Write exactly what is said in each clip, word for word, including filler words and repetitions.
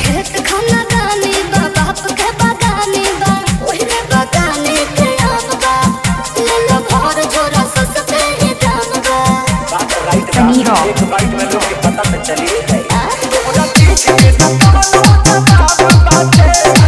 खेत खाना गानी बा बाप के बागानी बा ओहरे बागाने के आम बा ले लो भर झोरा सस्ते ही दाम बा बात राइट सनी रॉक। एक बाइट में लोग के पता तो चली गई आ? तोरा पीछे के सपनों का बाप बाटे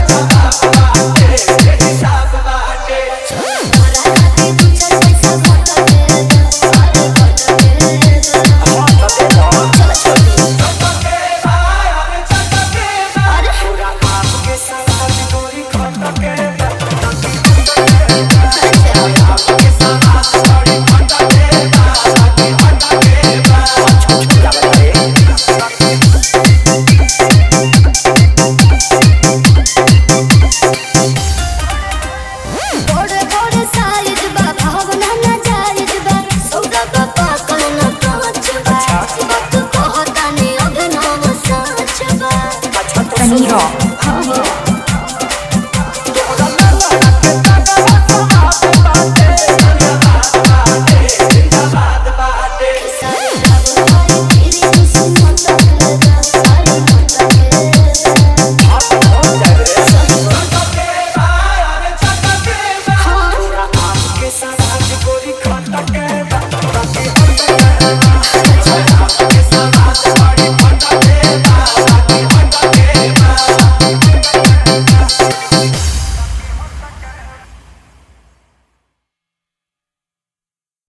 हिसाब बाटे तोरा हाथे दू चार पैसा घट के दो सारे घट के दो हां सते तो चल छोड़ी चटके भाई अरे चटके अरे पूरा आपके साथ गोरी खटके अच्छा आपके साथ गोरी खटके बाकी खटके बा छुछुला बता बड़े बड़े साइज बा भावना ना जायज बा सौदा बा पाकल ना कांच बा वक्त कहता ने अभिनव साच बा अच्छा तो सनी सुनो रॉक। हाँ